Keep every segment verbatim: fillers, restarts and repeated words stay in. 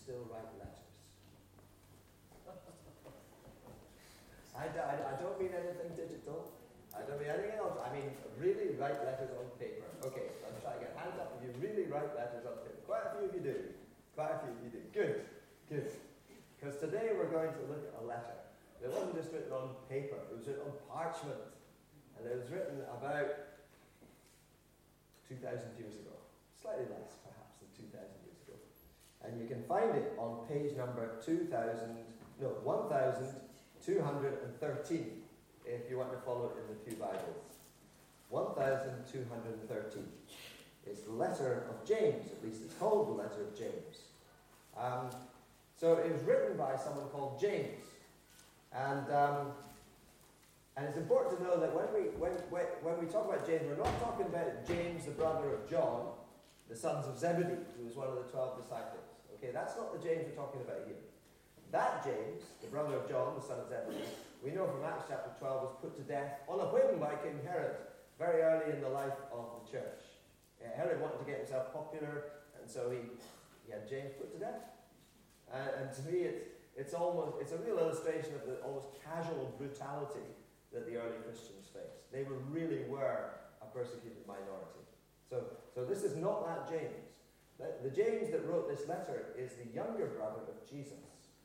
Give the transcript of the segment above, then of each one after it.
still write letters? I, I, I don't mean anything digital. I don't mean anything else. I mean really write letters on paper. Okay, so I'm trying to get hands up if you really write letters on paper. Quite a few of you do. Quite a few of you do. Good, good. Because today we're going to look at a letter. It wasn't just written on paper. It was written on parchment. And it was written about two thousand years ago. Slightly less, perhaps, than two thousand years ago. And you can find it on page number two thousand, no, one thousand two hundred thirteen, if you want to follow it in the Pew Bibles. one thousand two hundred thirteen. It's the letter of James, at least it's called the letter of James. Um, so it was written by someone called James. And um, and it's important to know that when we when, when when we talk about James, we're not talking about James, the brother of John, the sons of Zebedee, who was one of the twelve disciples. Okay, that's not the James we're talking about here. That James, the brother of John, the son of Zebedee, we know from Acts chapter twelve, was put to death on a whim by King Herod, very early in the life of the church. Uh, Herod wanted to get himself popular, and so he, he had James put to death. Uh, and to me, it's it's almost it's a real illustration of the almost casual brutality that the early Christians faced. They were really were a persecuted minority. So, so this is not that James. The, the James that wrote this letter is the younger brother of Jesus.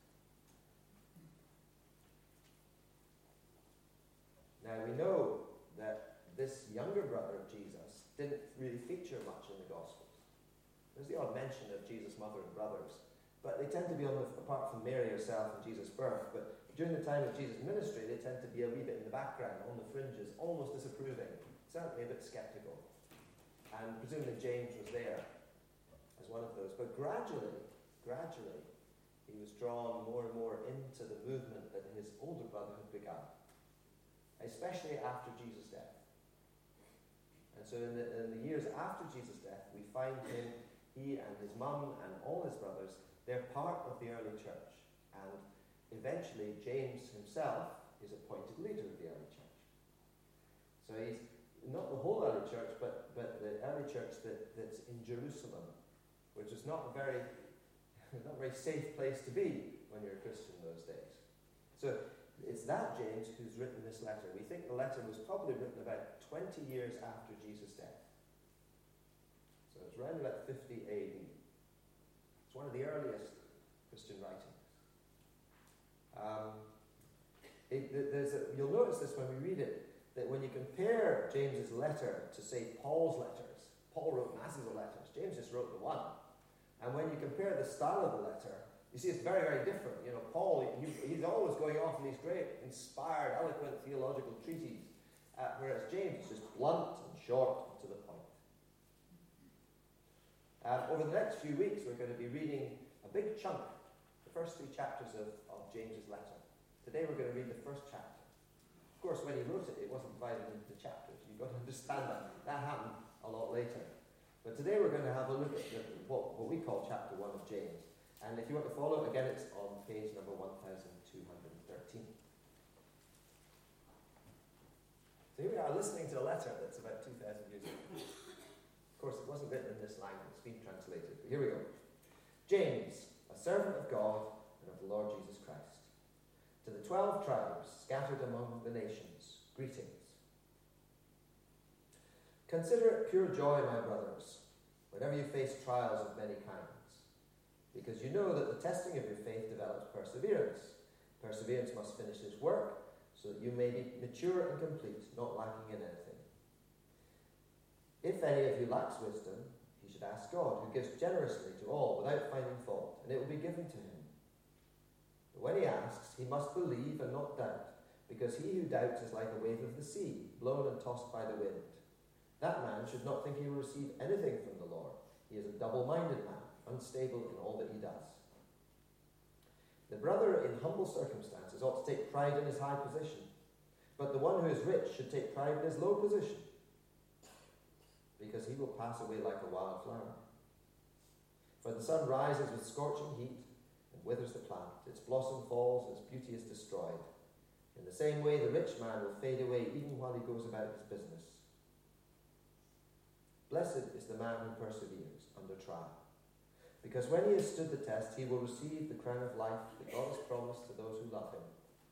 Now we know that this younger brother of Jesus didn't really feature much in the Gospels. There's the odd mention of Jesus' mother and brothers, but they tend to be on the, apart from Mary herself and Jesus' birth, but during the time of Jesus' ministry, they tend to be a wee bit in the background, on the fringes, almost disapproving, certainly a bit skeptical. And presumably James was there as one of those. But gradually, gradually, he was drawn more and more into the movement that his older brother had begun, especially after Jesus' death. And so in the, in the years after Jesus' death, we find him, he and his mum and all his brothers, they're part of the early church. And eventually, James himself is appointed leader of the early church. So he's not the whole early church, but, but the early church that, that's in Jerusalem, which is not a very, not a very safe place to be when you're a Christian those days. So it's that James who's written this letter. We think the letter was probably written about twenty years after Jesus' death. So it's around about fifty A D. It's one of the earliest Christian writings. Um, it, there's a, you'll notice this when we read it, that when you compare James's letter to, say, Paul's letters, Paul wrote masses of letters, James just wrote the one. And when you compare the style of the letter, you see it's very, very different. You know, Paul, he, he's always going off in these great, inspired, eloquent theological treatises, uh, whereas James is just blunt and short and to the point. Um, over the next few weeks, we're going to be reading a big chunk, the first three chapters of, of James's letter. Today we're going to read the first chapter. Of course, when he wrote it, it wasn't divided into chapters. You've got to understand that. That happened a lot later. But today we're going to have a look at the, what, what we call chapter one of James. And if you want to follow, again, it's on page number one thousand two hundred thirteen. So here we are listening to a letter that's about two thousand years old. Of course, it wasn't written in this language. It's been translated. But here we go. James, a servant of God and of the Lord Jesus Christ. To the twelve tribes scattered among the nations, greetings. Consider it pure joy, my brothers, whenever you face trials of many kinds, because you know that the testing of your faith develops perseverance. Perseverance must finish its work, so that you may be mature and complete, not lacking in anything. If any of you lacks wisdom, he should ask God, who gives generously to all without finding fault, and it will be given to him. But when he asks, he must believe and not doubt, because he who doubts is like a wave of the sea, blown and tossed by the wind. That man should not think he will receive anything from the Lord. He is a double-minded man, unstable in all that he does. The brother in humble circumstances ought to take pride in his high position, but the one who is rich should take pride in his low position, because he will pass away like a wild flower. For the sun rises with scorching heat and withers the plant. Its blossom falls, its beauty is destroyed. In the same way, the rich man will fade away even while he goes about his business. Blessed is the man who perseveres under trial. because when he has stood the test, he will receive the crown of life that God has promised to those who love him.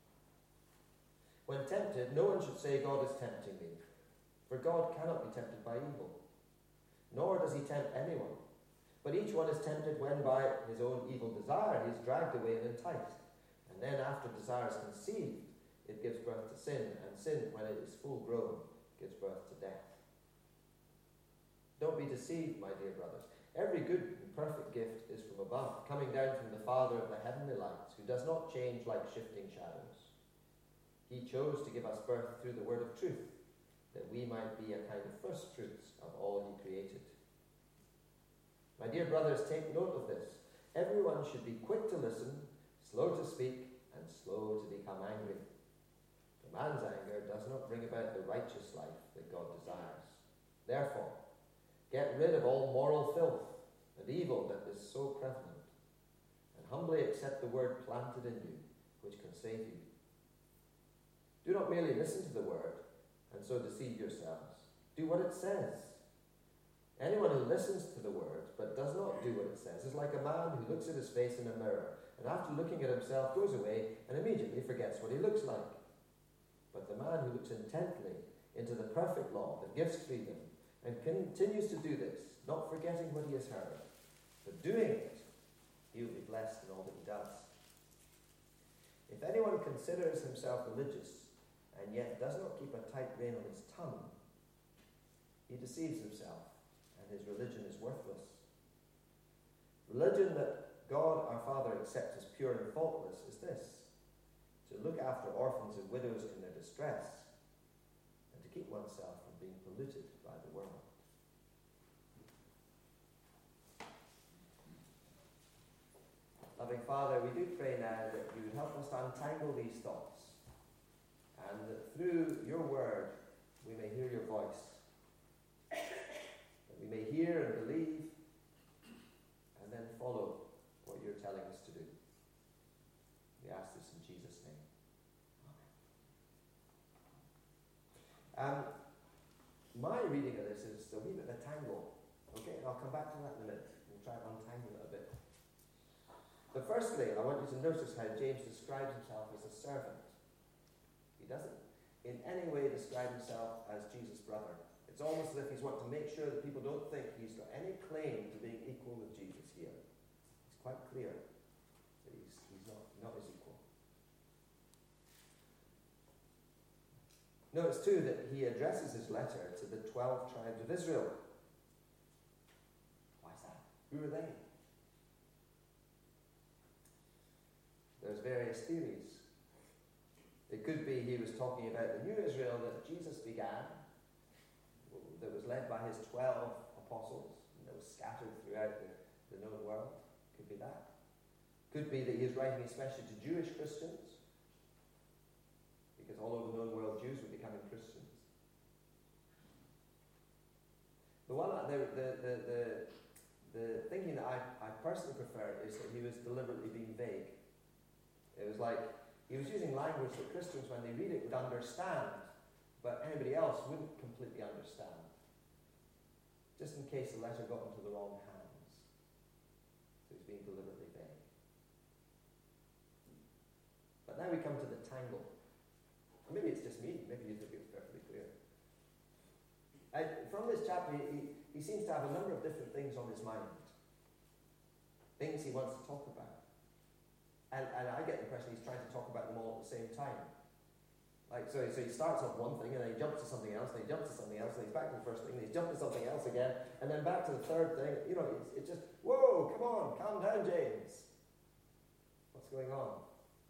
When tempted, no one should say, God is tempting me, for God cannot be tempted by evil, nor does he tempt anyone. But each one is tempted when by his own evil desire he is dragged away and enticed. And then after desire is conceived, it gives birth to sin, and sin, when it is full grown, gives birth to death. Don't be deceived, my dear brothers. Every good and perfect gift is from above, coming down from the Father of the heavenly lights, who does not change like shifting shadows. He chose to give us birth through the word of truth, that we might be a kind of first fruits of all he created. My dear brothers, take note of this. Everyone should be quick to listen, slow to speak, and slow to become angry. For man's anger does not bring about the righteous life that God desires. Therefore, get rid of all moral filth and evil that is so prevalent, and humbly accept the word planted in you, which can save you. Do not merely listen to the word, and so deceive yourselves. Do what it says. Anyone who listens to the word, but does not do what it says, is like a man who looks at his face in a mirror, and after looking at himself goes away and immediately forgets what he looks like. But the man who looks intently into the perfect law that gives freedom, and continues to do this, not forgetting what he has heard, but doing it, he will be blessed in all that he does. If anyone considers himself religious, and yet does not keep a tight rein on his tongue, he deceives himself, and his religion is worthless. Religion that God our Father accepts as pure and faultless is this: to look after orphans and widows in their distress, and to keep oneself from being polluted by the world. Loving Father, we do pray now that you would help us to untangle these thoughts, and that through your word we may hear your voice, that we may hear and believe, and then follow what you're telling us to do. We ask this in Jesus' name. Amen. Um, my reading of this is a wee bit of a tangle. Okay, and I'll come back to that in a minute. We'll try and untangle it a bit. But firstly, I want you to notice how James describes himself as a servant. He doesn't in any way describe himself as Jesus' brother. It's almost as if he's wanting to make sure that people don't think he's got any claim to being equal with Jesus here. It's quite clear that he's, he's not, not his equal. Notice too that he addresses his letter to the twelve tribes of Israel. Why is that? Who are they? There's various theories. It could be he was talking about the new Israel that Jesus began, that was led by his twelve apostles, and that was scattered throughout the, the known world. Could be that. Could be that he is writing especially to Jewish Christians, because all over the known world Jews were becoming Christians. The one, the the the the, the thinking that I, I personally prefer is that he was deliberately being vague. It was like he was using language that Christians, when they read it, would understand, but anybody else wouldn't completely understand, just in case the letter got into the wrong hands. So he's being deliberately vague. But now we come to the tangle. Or maybe it's just me. Maybe you think it's perfectly clear. And from this chapter, he, he seems to have a number of different things on his mind. Things he wants to talk about. And, and I get the impression he's trying to talk about them all at the same time. Like, so, so he starts off one thing, and then he jumps to something else, and he jumps to something else, and he's back to the first thing, and he's jumped to something else again, and then back to the third thing. You know, it's, it's just, whoa, come on, calm down, James. What's going on?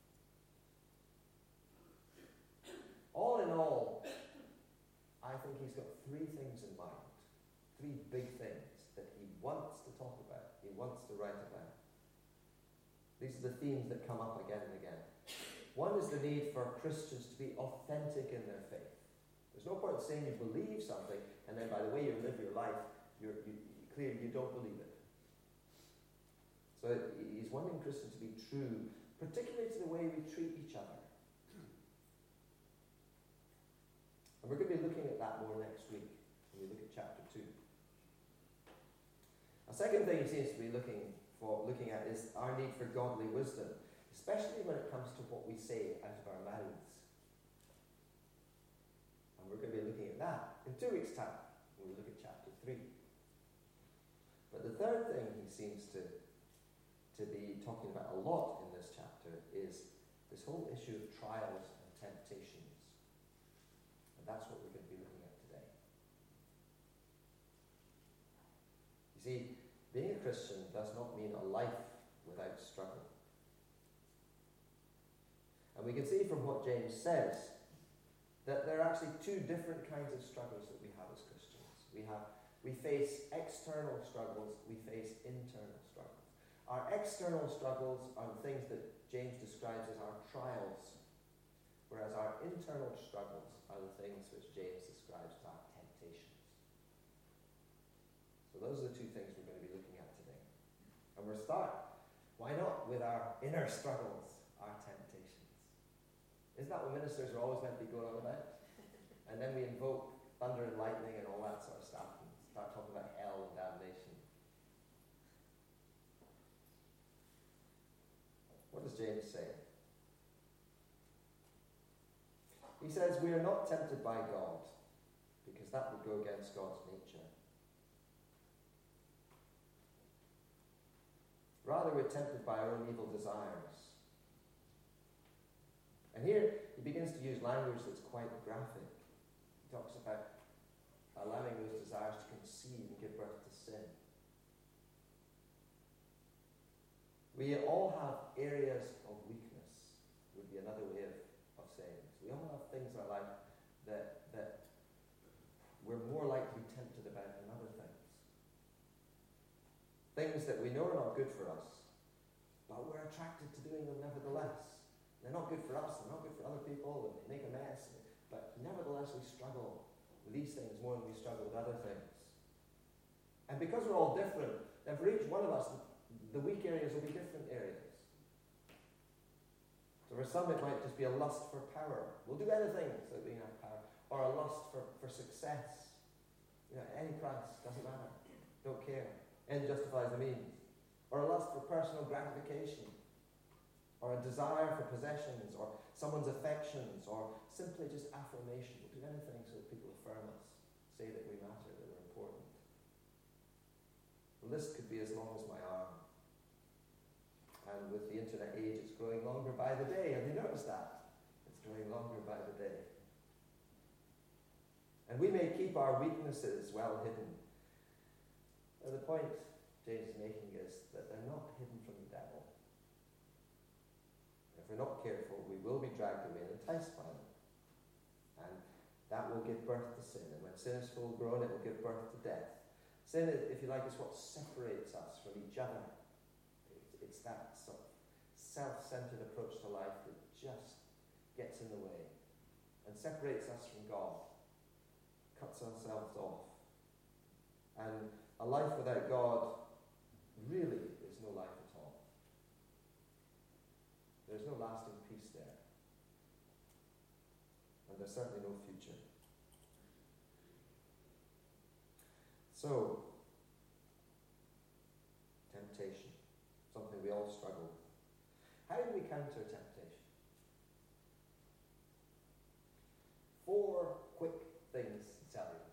All in all, I think he's got three things in mind. Three big things that he wants to talk about, he wants to write about. These are the themes that come up again and again. One is the need for Christians to be authentic in their faith. There's no point saying you believe something, and then by the way you live your life, you're, you, clearly you don't believe it. So he's wanting Christians to be true, particularly to the way we treat each other. And we're going to be looking at that more next week when we look at chapter two. A second thing he seems to be looking for looking at is our need for godly wisdom, especially when it comes to what we say out of our mouths. And we're going to be looking at that in two weeks' time when we look at chapter three. But the third thing he seems to, to be talking about a lot in this chapter is this whole issue of trials and temptations. And that's what we're going to be looking at today. You see, being a Christian does not mean a life without struggle. And we can see from what James says that there are actually two different kinds of struggles that we have as Christians. We have we face external struggles, we face internal struggles. Our external struggles are the things that James describes as our trials, whereas our internal struggles are the things which James describes as our temptations. So those are the two things we're going to be looking at today. And we'll start, why not, with our inner struggles, our temptations. Isn't that what ministers are always meant to be going on about? And then we invoke thunder and lightning and all that sort of stuff and start talking about hell and damnation. What does James say? He says, we are not tempted by God, because that would go against God's nature. Rather, we're tempted by our own evil desires. And here, he begins to use language that's quite graphic. He talks about allowing those desires to conceive and give birth to sin. We all have areas of weakness, would be another way of, of saying this. We all have things in our life that, that we're more likely to be tempted about than other things. Things that we know are not good for us, but we're attracted to doing them nevertheless. They're not good for us, they're not good for other people, and they make a mess, but nevertheless we struggle with these things more than we struggle with other things. And because we're all different, then for each one of us, the weak areas will be different areas. So for some it might just be a lust for power. We'll do anything so that we can have power. Or a lust for, for success. You know, any price, doesn't matter. Don't care. End justifies the means. Or a lust for personal gratification. Or a desire for possessions, or someone's affections, or simply just affirmation. We'll do anything so that people affirm us, say that we matter, that we're important. The list could be as long as my arm. And with the internet age, it's growing longer by the day. Have you noticed that? It's growing longer by the day. And we may keep our weaknesses well hidden. Now, the point James is making is that they're not hidden from the devil. If we're not careful, we will be dragged away and enticed by them. And that will give birth to sin. And when sin is full grown, it will give birth to death. Sin, if you like, is what separates us from each other. It's, it's that sort of self-centered approach to life that just gets in the way and separates us from God, cuts ourselves off. And a life without God really is no life at all. There's no lasting peace there. And there's certainly no future. So, temptation. Something we all struggle with. How do we counter temptation? Four quick things to tell you.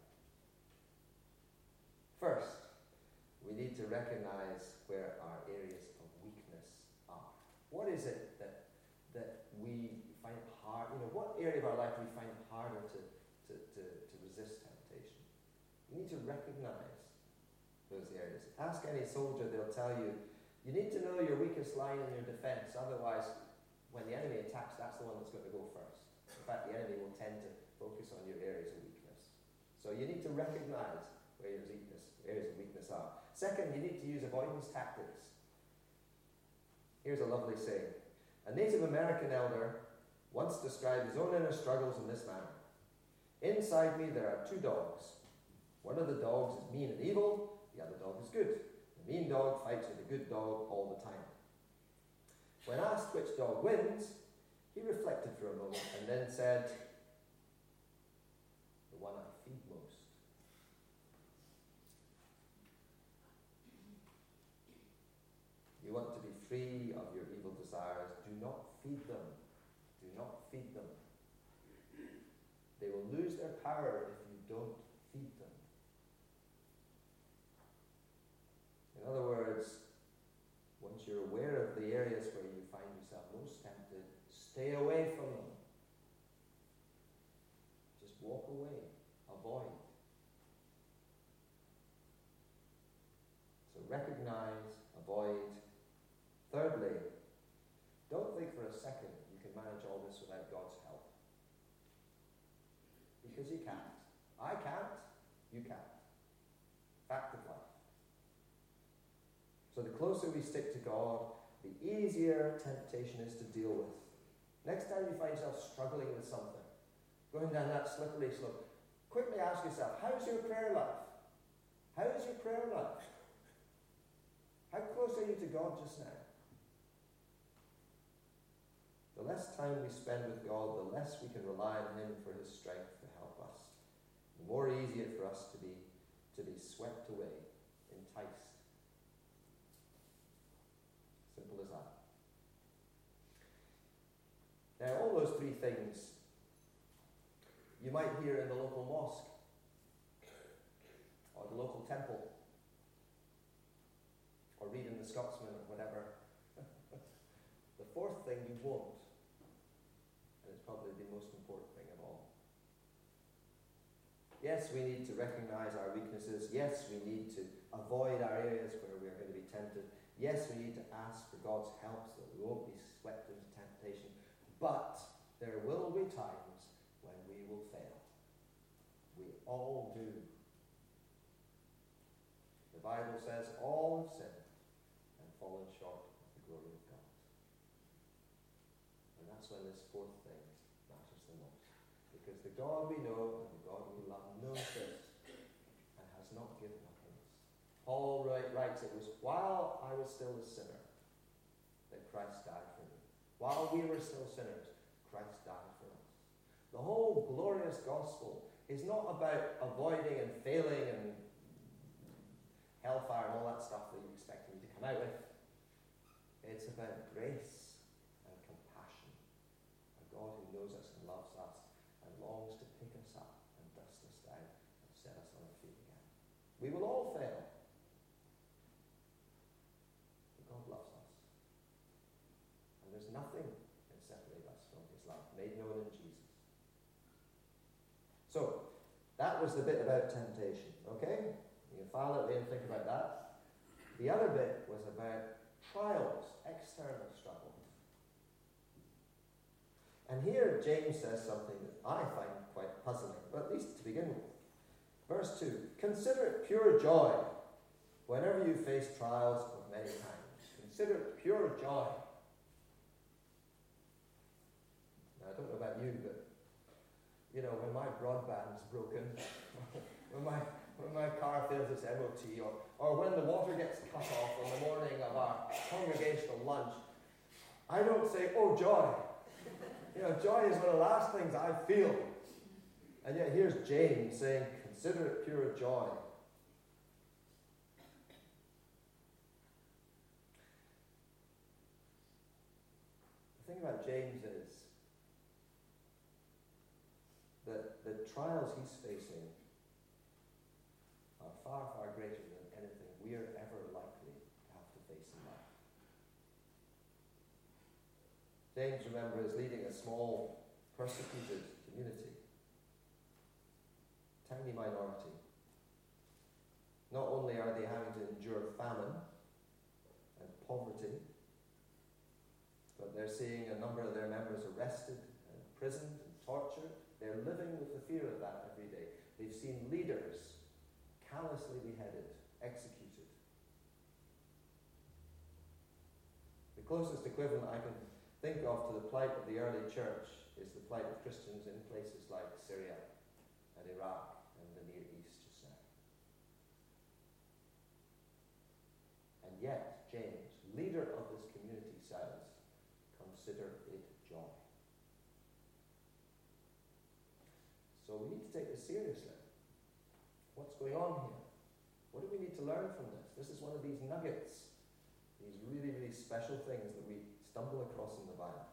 First, we need to recognize where our areas of weakness are. What is it that that we find it hard, you know, what area of our life do we find it harder to, to, to, to resist temptation? You need to recognize those areas. Ask any soldier, they'll tell you, you need to know your weakest line in your defense, otherwise when the enemy attacks, that's the one that's going to go first. In fact, the enemy will tend to focus on your areas of weakness. So you need to recognize where your weakness, areas of weakness are. Second, you need to use avoidance tactics. Here's a lovely saying. A Native American elder once described his own inner struggles in this manner. Inside me there are two dogs. One of the dogs is mean and evil, the other dog is good. The mean dog fights with the good dog all the time. When asked which dog wins, he reflected for a moment and then said, the one I feed most. of your evil desires. Do not feed them. Do not feed them. They will lose their power if you don't feed them. In other words, once you're aware of the areas where you find yourself most tempted, stay away from them. Just walk away. Avoid. So recognize, avoid. Thirdly, don't think for a second you can manage all this without God's help. Because you can't. I can't. You can't. Fact of life. So the closer we stick to God, the easier temptation is to deal with. Next time you find yourself struggling with something, going down that slippery slope, quickly ask yourself, how's your prayer life? How is your prayer life? How close are you to God just now? The less time we spend with God, the less we can rely on Him for His strength to help us. The more easy it for us to be, to be swept away, enticed. Simple as that. Now, all those three things you might hear in the local mosque or the local temple or read in the Scotsman or whatever. The fourth thing you won't, and it's probably the most important thing of all. Yes, we need to recognize our weaknesses. Yes, we need to avoid our areas where we are going to be tempted. Yes, we need to ask for God's help so that we won't be swept into temptation. But there will be times when we will fail. We all do. The Bible says all have sinned and fallen short of the glory of God. And that's when this fourth thing matters the most. Because the God we know and the God we love knows this and has not given up on us. Paul writes, it was while I was still a sinner that Christ died for me. While we were still sinners, Christ died for us. The whole glorious gospel is not about avoiding and failing and hellfire and all that stuff that you expect me to come out with. It's about grace and compassion. A God who knows us and loves us and longs to pick us up and dust us down and set us on our feet again. We will all fail. But God loves us. And there's nothing can separate us from His love, made known in Jesus. So, that was the bit about temptation, okay? You can file it in and think about that. The other bit was about trials, external struggles. And here James says something that I find quite puzzling, but at least to begin with. Verse two, consider it pure joy whenever you face trials of many kinds. Consider it pure joy. Now, I don't know about you, but, you know, when my broadband's broken, when my when my car fails its M O T, or, or when the water gets cut off on the morning of our congregational lunch, I don't say, oh, joy. You know, joy is one of the last things I feel. And yet here's James saying, consider it pure joy. The thing about James is that the trials he's facing are far, far greater than anything we are ever likely to have to face in life. James, remember, is leading a small, persecuted community. Tiny minority. Not only are they having to endure famine and poverty, but they're seeing a number of their members arrested and imprisoned and tortured. They're living with the fear of that every day. They've seen leaders callously beheaded, executed. The closest equivalent I can think of to the plight of the early church is the plight of Christians in places like Syria and Iraq and the Near East just now. And yet, James, leader of this community, says, consider it joy. So we need to take this seriously. What's going on here? What do we need to learn from this? This is one of these nuggets, these really, really special things that we stumble across in the Bible.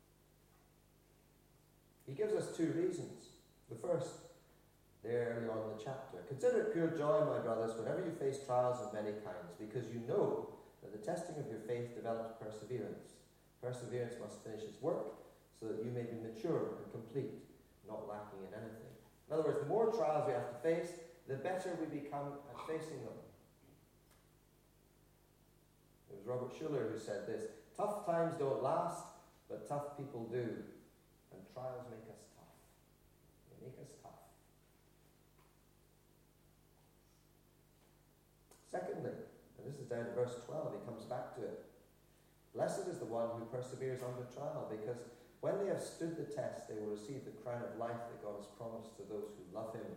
He gives us two reasons. The first, there early on in the chapter. Consider it pure joy, my brothers, whenever you face trials of many kinds, because you know that the testing of your faith develops perseverance. Perseverance must finish its work, so that you may be mature and complete, not lacking in anything. In other words, the more trials we have to face, the better we become at facing them. It was Robert Schuller who said this: tough times don't last, but tough people do. And trials make us tough. They make us tough. Secondly, and this is down to verse twelve, he comes back to it. Blessed is the one who perseveres under trial, because when they have stood the test, they will receive the crown of life that God has promised to those who love him.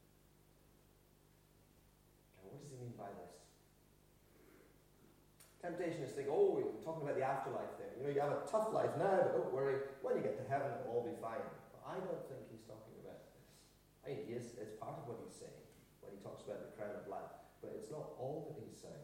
Now, what does he mean by this? Temptation is to think, oh, we're talking about the afterlife there. You know, you have a tough life now, but don't worry, when you get to heaven, it'll all be fine. But I don't think he's talking about this. I mean, he is, it's part of what he's saying when he talks about the crown of life, but it's not all that he's saying.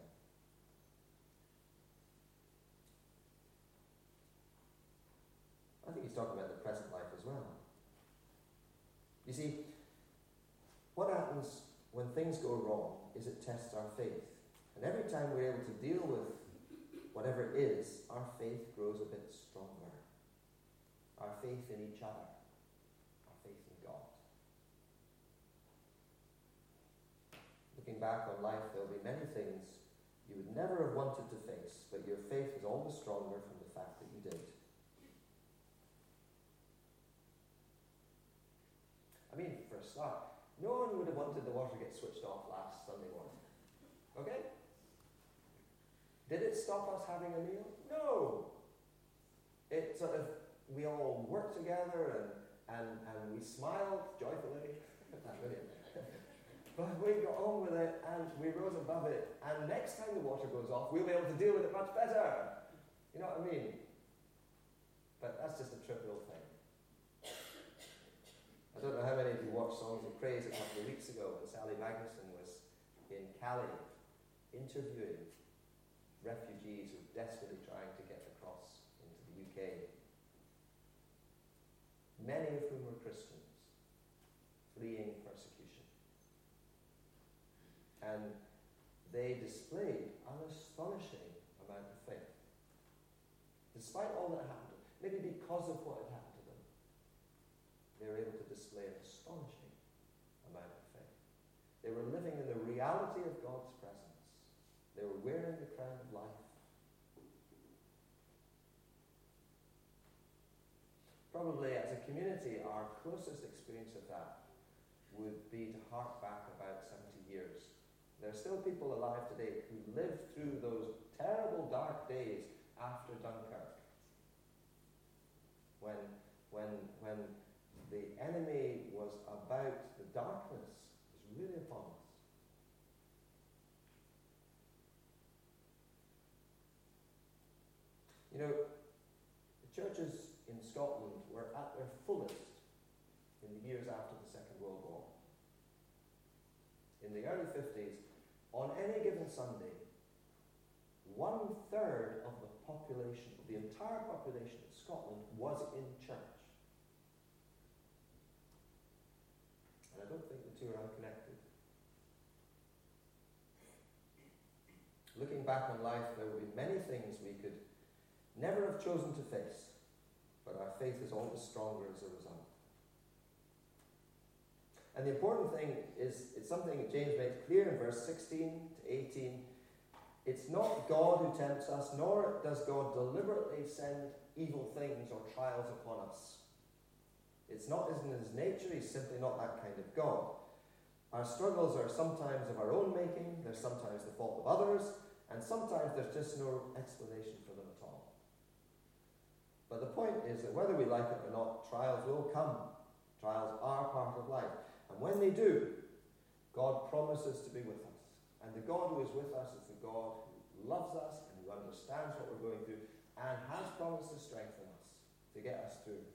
I think he's talking about the present life as well. You see, what happens when things go wrong is it tests our faith. And every time we're able to deal with whatever it is, our faith grows a bit stronger. Our faith in each other. Our faith in God. Looking back on life, there will be many things you would never have wanted to face, but your faith is all the stronger from the fact that you did. I mean, for a start, no one would have wanted the water to get switched off last Sunday morning. Okay? Did it stop us having a meal? No. It sort of, we all worked together and, and, and we smiled joyfully. But we got on with it and we rose above it. And next time the water goes off, we'll be able to deal with it much better. You know what I mean? But that's just a trivial thing. I don't know how many of you watched Songs of Praise a couple of weeks ago when Sally Magnuson was in Cali interviewing refugees who are desperately trying to get across into the U K. Many of whom were Christians, fleeing persecution. And they displayed an astonishing amount of faith. Despite all that happened, maybe because of what had happened to them, they were able to display an astonishing amount of faith. They were living in the reality of God's presence. They were wearing the crown of life. Probably as a community, our closest experience of that would be to hark back about seventy years. There are still people alive today who lived through those terrible dark days after Dunkirk. When, when, when the enemy was about, the darkness was really upon us. You know, the churches in Scotland were at their fullest in the years after the Second World War. In the early fifties, on any given Sunday, one third of the population, the entire population of Scotland was in church. And I don't think the two are unconnected. Looking back on life, there will be many things we could never have chosen to face, but our faith is all the stronger as a result. And the important thing is, it's something that James makes clear in verse sixteen to eighteen. It's not God who tempts us, nor does God deliberately send evil things or trials upon us. It's not in his nature, he's simply not that kind of God. Our struggles are sometimes of our own making, they're sometimes the fault of others, and sometimes there's just no explanation for them at all. But the point is that whether we like it or not, trials will come. Trials are part of life. And when they do, God promises to be with us. And the God who is with us is the God who loves us and who understands what we're going through and has promised to strengthen us, to get us through.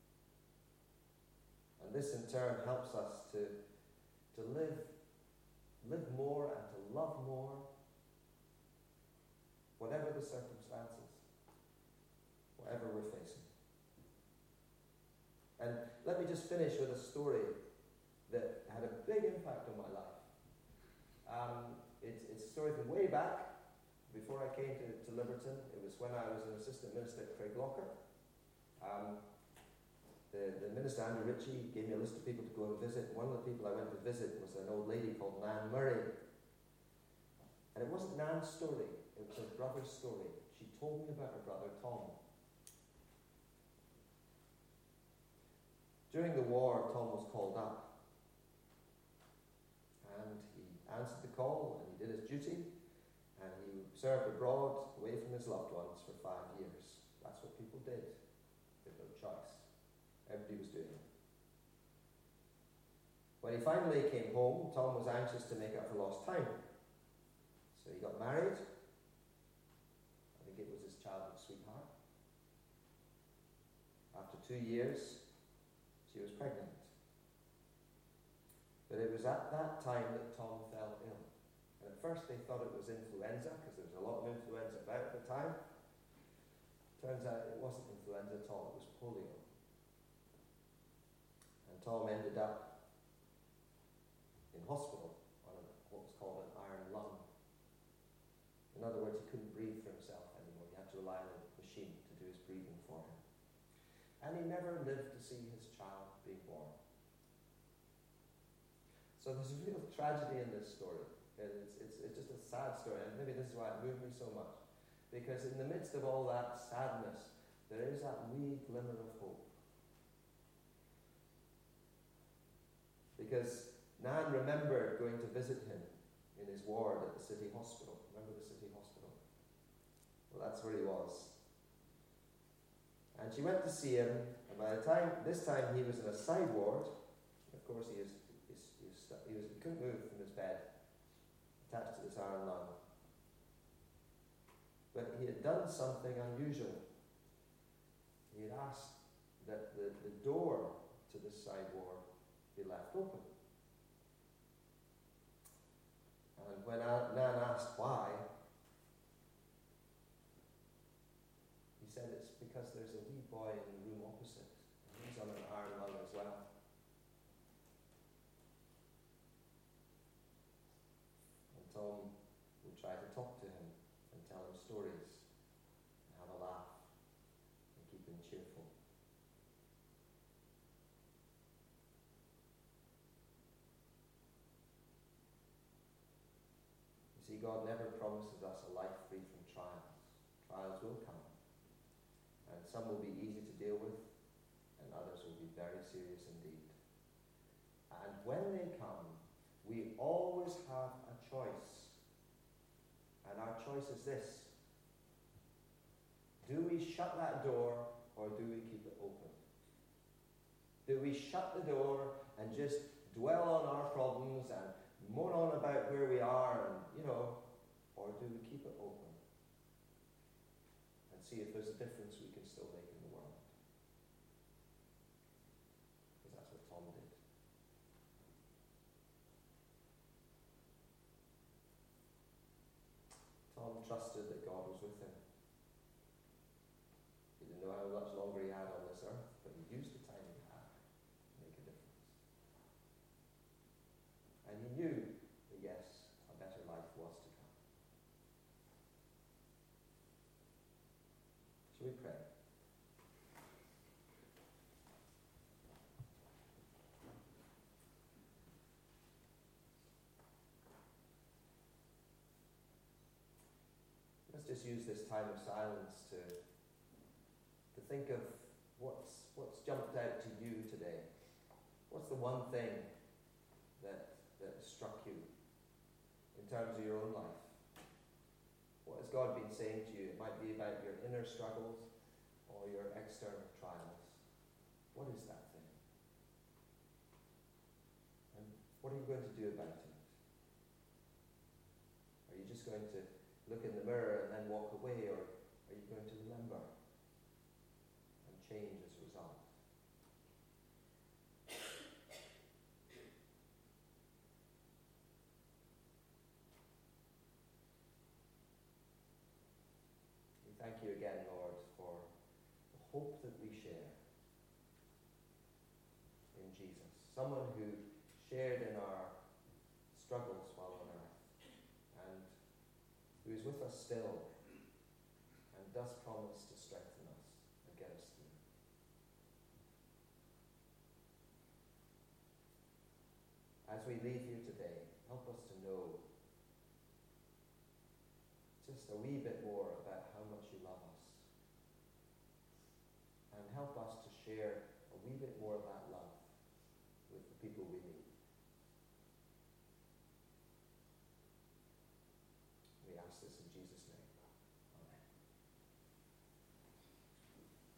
And this in turn helps us to, to live, live more and to love more, whatever the circumstances. just finish with a story that had a big impact on my life. Um, it's, it's a story from way back, before I came to, to Liberton. It was when I was an assistant minister at Craiglocker. Um, the, the minister, Andrew Ritchie, gave me a list of people to go and visit. One of the people I went to visit was an old lady called Nan Murray. And it wasn't Nan's story, it was her brother's story. She told me about her brother, Tom. During the war, Tom was called up. And he answered the call, and he did his duty. And he served abroad, away from his loved ones, for five years. That's what people did. They had no choice. Everybody was doing it. When he finally came home, Tom was anxious to make up for lost time. So he got married. I think it was his childhood sweetheart. After two years, she was pregnant. But it was at that time that Tom fell ill. And at first they thought it was influenza, because there was a lot of influenza about at the time. Turns out it wasn't influenza at all, it was polio. And Tom ended up in hospital on a, what was called an iron lung. In other words, he couldn't breathe for himself anymore. He had to rely on a machine to do his breathing for him. And he never lived to see his child being born. So there's a real tragedy in this story. It's, it's, it's just a sad story, and maybe this is why it moved me so much. Because in the midst of all that sadness, there is that wee glimmer of hope. Because Nan remembered going to visit him in his ward at the city hospital. Remember the city hospital? Well, that's where he was. And she went to see him, and by the time, this time he was in a side ward. Of course, he, is, he, was, he, was, he, was, he couldn't move from his bed, attached to this iron lung. But he had done something unusual. He had asked that the, the door to this side ward be left open. And when Nan asked why, he said it's because there's a wee boy in the room opposite. And he's on an iron lung as well. And Tom would try to talk to him and tell him stories and have a laugh and keep him cheerful. You see, God never promises us a life free from trials. Trials will come. And some will be easy to deal with, and others will be very serious indeed. And when they come, we always have a choice. And our choice is this. Do we shut that door, or do we keep it open? Do we shut the door and just dwell on our problems and moan on about where we are, and, you know, or do we keep it open and see if there's a difference we can still make in the world? Because that's what Tom did. Tom trusted that God was with him. He didn't know how much longer he had on this earth, but he used the time he had to make a difference. And he knew that, yes, a better life was to come. Shall we pray? Let's just use this time of silence to, to think of what's, what's jumped out to you today. What's the one thing that, that struck you in terms of your own life? What has God been saying to you? It might be about your inner struggles or your external trials. What is that thing? And what are you going to do about it? Are you just going to look in the mirror and then walk away, or are you going to remember and change as a result? We thank you again, Lord, for the hope that we share. Jesus, someone who shared in our struggles while on earth, and who is with us still, and does promise to strengthen us and get us through. As we leave here today, help us to know just a wee bit more about how much you love us, and help us to share a wee bit more of that